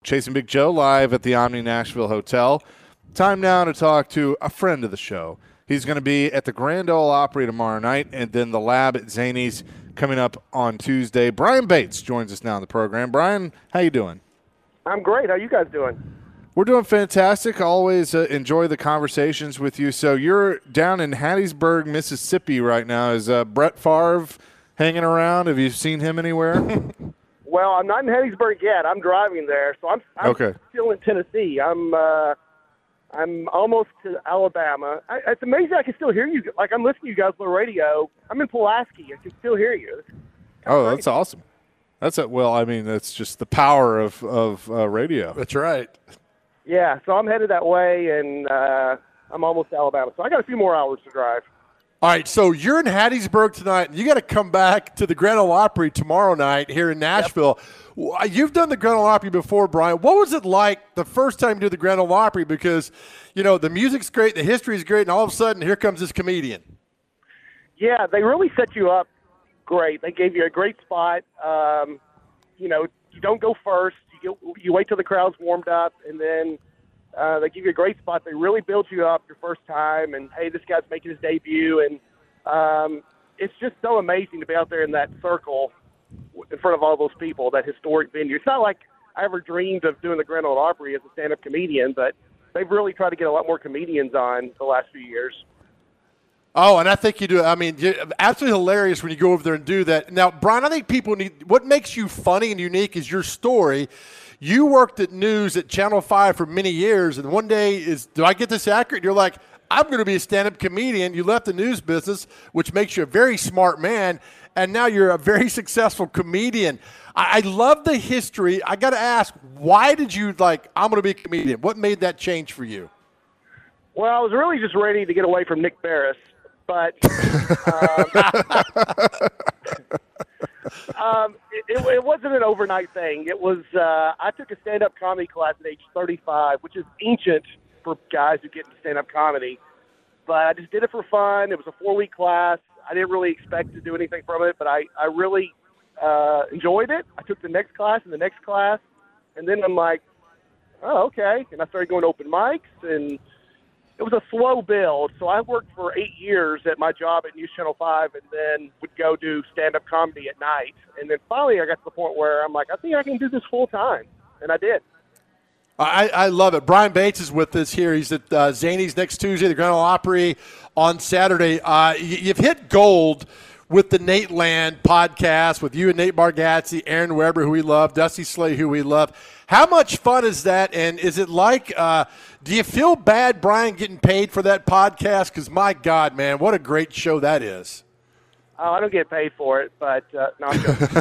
Chasing Big Joe live at the Omni Nashville Hotel. Time now to talk to a friend of the show. He's going to be at the Grand Ole Opry tomorrow night, and then the Lab at Zanies coming up on Tuesday. Brian Bates joins us now in the program. Brian, how you doing? I'm great. How you guys doing? We're doing fantastic. Always enjoy the conversations with you. So you're down in Hattiesburg, Mississippi right now. Is Brett Favre hanging around? Have you seen him anywhere? Well, I'm not in Hattiesburg yet. I'm driving there, so I'm okay. still in Tennessee. I'm almost to Alabama. It's amazing I can still hear you. Like, I'm listening to you guys on the radio. I'm in Pulaski. I can still hear you. Oh, that's awesome. That's just the power of radio. That's right. Yeah, so I'm headed that way, and I'm almost to Alabama. So I got a few more hours to drive. All right, so you're in Hattiesburg tonight, and you got to come back to the Grand Ole Opry tomorrow night here in Nashville. Yep. You've done the Grand Ole Opry before, Brian. What was it like the first time you did the Grand Ole Opry? Because, the music's great, the history is great, and all of a sudden, here comes this comedian. Yeah, they really set you up great. They gave you a great spot. You don't go first. You wait till the crowd's warmed up, and then they give you a great spot. They really build you up your first time, and, hey, this guy's making his debut. And it's just so amazing to be out there in that circle in front of all those people, that historic venue. It's not like I ever dreamed of doing the Grand Ole Opry as a stand-up comedian, but they've really tried to get a lot more comedians on the last few years. Oh, and I think you do. I mean, you're absolutely hilarious when you go over there and do that. Now, Brian, I think people need – what makes you funny and unique is your story. You worked at news at Channel 5 for many years, and one day do I get this accurate? You're like, I'm going to be a stand-up comedian. You left the news business, which makes you a very smart man, and now you're a very successful comedian. I love the history. I got to ask, why did you I'm going to be a comedian? What made that change for you? Well, I was really just ready to get away from Nick Barris, but it wasn't an overnight thing. It was I took a stand-up comedy class at age 35, which is ancient for guys who get into stand-up comedy. But I just did it for fun. It was a 4-week class. I didn't really expect to do anything from it, but I really enjoyed it. I took the next class and the next class, and then I'm like, oh, okay. And I started going to open mics, and it was a slow build. So I worked for 8 years at my job at News Channel 5 and then would go do stand-up comedy at night. And then finally I got to the point where I'm like, I think I can do this full time. And I did. I love it. Brian Bates is with us here. He's at Zanies next Tuesday, the Grand Ole Opry on Saturday. You've hit gold with the Nate Land podcast with you and Nate Bargatze, Aaron Weber, who we love, Dusty Slay, who we love. How much fun is that? And is it like, do you feel bad, Brian, getting paid for that podcast? Because, my God, man, what a great show that is. Oh, I don't get paid for it, but no, I'm joking.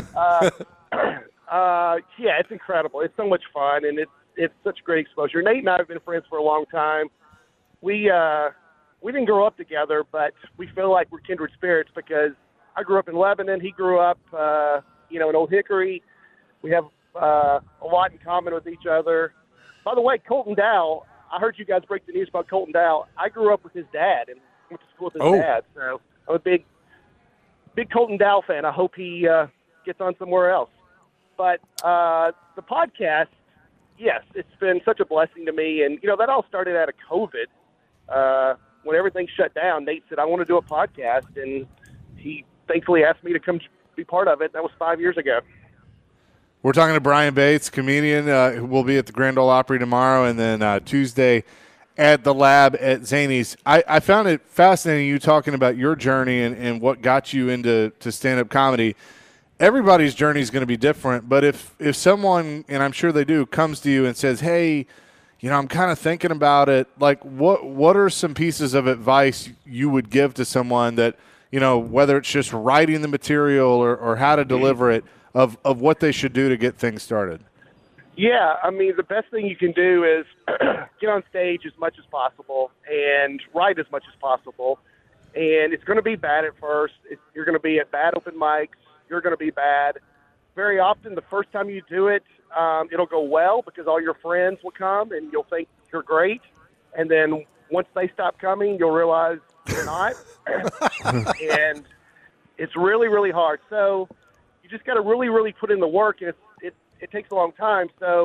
Yeah, it's incredible. It's so much fun, and it's such great exposure. Nate and I have been friends for a long time. We didn't grow up together, but we feel like we're kindred spirits because I grew up in Lebanon. He grew up, in Old Hickory. We have a lot in common with each other. By the way, Colton Dow, I heard you guys break the news about Colton Dow. I grew up with his dad and went to school with his dad, so I'm a big Colton Dow fan. I hope he gets on somewhere else. But the podcast, yes, it's been such a blessing to me. And, that all started out of COVID. When everything shut down, Nate said, I want to do a podcast. And he thankfully asked me to come be part of it. That was 5 years ago. We're talking to Brian Bates, comedian, who will be at the Grand Ole Opry tomorrow, and then Tuesday at the Lab at Zanies. I found it fascinating you talking about your journey and what got you into stand-up comedy. Everybody's journey is going to be different, but if someone, and I'm sure they do, comes to you and says, hey, I'm kind of thinking about it, like what are some pieces of advice you would give to someone that, whether it's just writing the material or how to deliver it, of what they should do to get things started? Yeah, I mean, the best thing you can do is get on stage as much as possible and write as much as possible. And it's going to be bad at first. You're going to be at bad open mics. You're going to be bad. Very often, the first time you do it, it'll go well because all your friends will come and you'll think you're great. And then once they stop coming, you'll realize you're not. And it's really, really hard. So you just got to really, really put in the work, and it takes a long time. So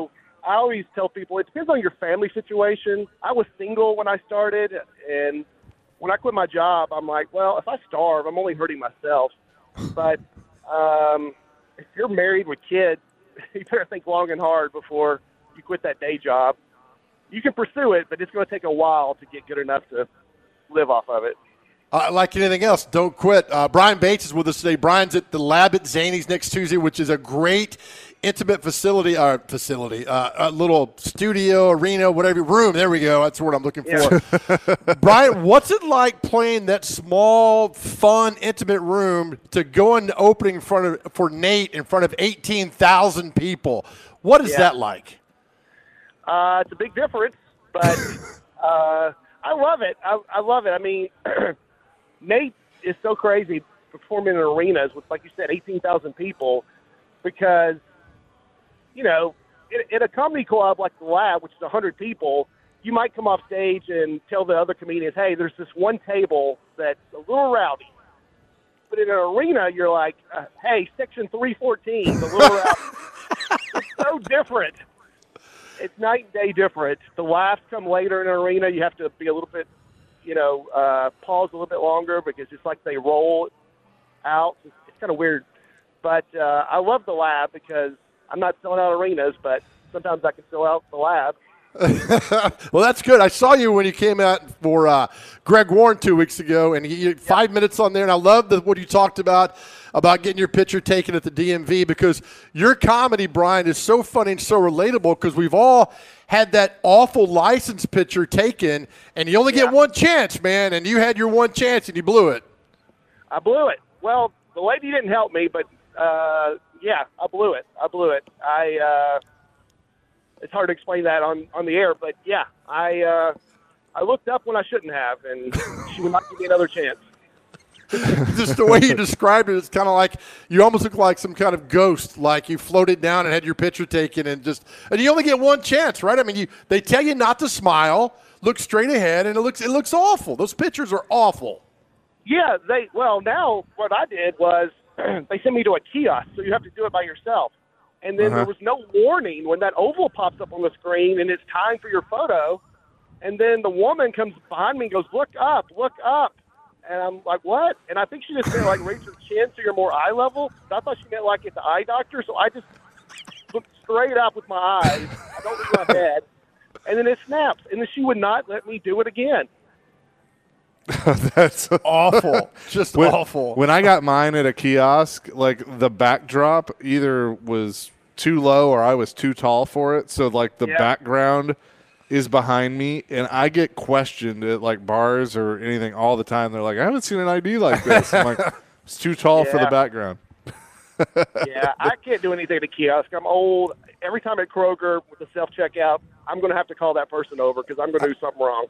I always tell people it depends on your family situation. I was single when I started, and when I quit my job, I'm like, well, if I starve, I'm only hurting myself. But if you're married with kids, you better think long and hard before you quit that day job. You can pursue it, but it's going to take a while to get good enough to live off of it. Like anything else, don't quit. Brian Bates is with us today. Brian's at the Lab at Zany's next Tuesday, which is a great intimate facility, a little studio, arena, whatever, room. There we go. That's the word I'm looking for. Yeah. Brian, what's it like playing that small, fun, intimate room to go in the opening for Nate in front of 18,000 people? What is that like? It's a big difference, but I love it. I love it. I mean, Nate is so crazy performing in arenas with, like you said, 18,000 people because, you know, in a comedy club like the Lab, which is 100 people, you might come off stage and tell the other comedians, hey, there's this one table that's a little rowdy. But in an arena, you're like, hey, section 314, the little rowdy. It's so different. It's night and day different. The laughs come later in an arena. You have to be a little bit, pause a little bit longer because it's like they roll out. It's kind of weird. But I love the Lab because I'm not selling out arenas, but sometimes I can sell out the Lab. Well, that's good. I saw you when you came out for Greg Warren 2 weeks ago, and you had 5 minutes on there, and I love what you talked about getting your picture taken at the DMV because your comedy, Brian, is so funny and so relatable because we've all had that awful license picture taken, and you only get one chance, man, and you had your one chance, and you blew it. I blew it. Well, the lady didn't help me, but, I blew it. It's hard to explain that on the air, but yeah, I looked up when I shouldn't have, and she would not give me another chance. Just the way you described it, it's kind of like you almost look like some kind of ghost, like you floated down and had your picture taken, and you only get one chance, right? I mean, they tell you not to smile, look straight ahead, and it looks awful. Those pictures are awful. Yeah, now what I did was they sent me to a kiosk, so you have to do it by yourself. And then there was no warning when that oval pops up on the screen and it's time for your photo. And then the woman comes behind me and goes, look up. And I'm like, what? And I think she just meant, like, raise your chin so you're more eye level. So I thought she meant, like, at the eye doctor. So I just looked straight up with my eyes. I don't move my head. And then it snaps. And then she would not let me do it again. That's awful. Just awful. When I got mine at a kiosk, like the backdrop either was too low or I was too tall for it. So like the background is behind me, and I get questioned at like bars or anything all the time. They're like, I haven't seen an ID like this. I'm like, it's too tall for the background. Yeah, I can't do anything at a kiosk. I'm old. Every time at Kroger with the self-checkout, I'm going to have to call that person over because I'm going to do something wrong.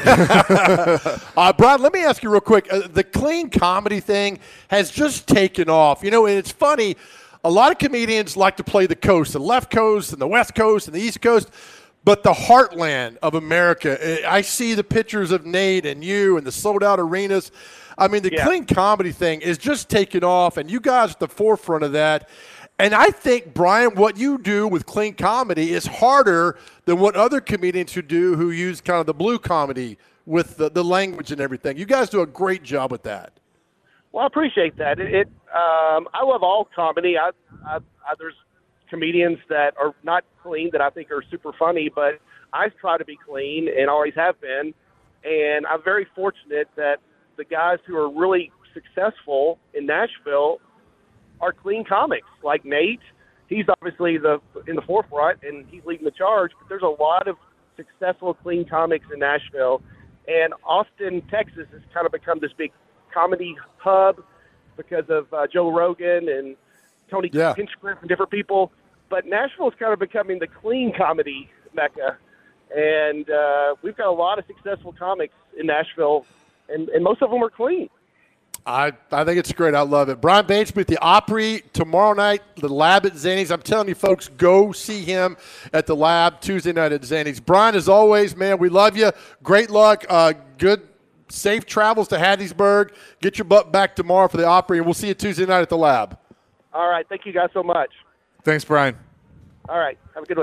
Brian, let me ask you real quick. The clean comedy thing has just taken off. You know, and it's funny. A lot of comedians like to play the coast, the left coast and the west coast and the east coast. But the heartland of America, I see the pictures of Nate and you and the sold-out arenas. I mean, the clean comedy thing is just taking off, and you guys at the forefront of that. And I think, Brian, what you do with clean comedy is harder than what other comedians who use kind of the blue comedy with the language and everything. You guys do a great job with that. Well, I appreciate that. I love all comedy. There's comedians that are not clean that I think are super funny, but I try to be clean and always have been. And I'm very fortunate that the guys who are really successful in Nashville are clean comics. Like Nate, he's obviously in the forefront and he's leading the charge, but there's a lot of successful clean comics in Nashville. And Austin, Texas has kind of become this big comedy hub because of Joe Rogan and Tony Hinchcliffe and different people. But Nashville is kind of becoming the clean comedy mecca. And we've got a lot of successful comics in Nashville, and most of them are clean. I think it's great. I love it. Brian Bates with the Opry tomorrow night, the Lab at Zany's. I'm telling you, folks, go see him at the Lab Tuesday night at Zany's. Brian, as always, man, we love you. Great luck. Good, safe travels to Hattiesburg. Get your butt back tomorrow for the Opry, and we'll see you Tuesday night at the Lab. All right. Thank you guys so much. Thanks, Brian. All right. Have a good week.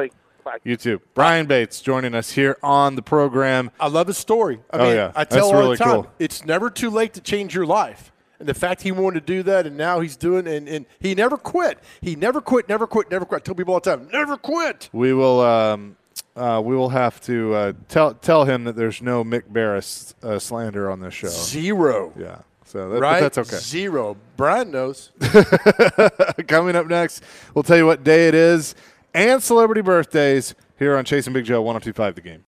Bye. You too. Brian Bates joining us here on the program. I love his story. I yeah. I tell That's all really the time, cool. it's never too late to change your life. And the fact he wanted to do that, and now he's doing, and he never quit. He never quit, never quit, never quit. I tell people all the time, never quit. We will have to tell him that there's no Mick Barris slander on this show. Zero. Yeah. So Right? but that's okay. Zero. Brian knows. Coming up next, we'll tell you what day it is and celebrity birthdays here on Chasing Big Joe 102.5 The Game.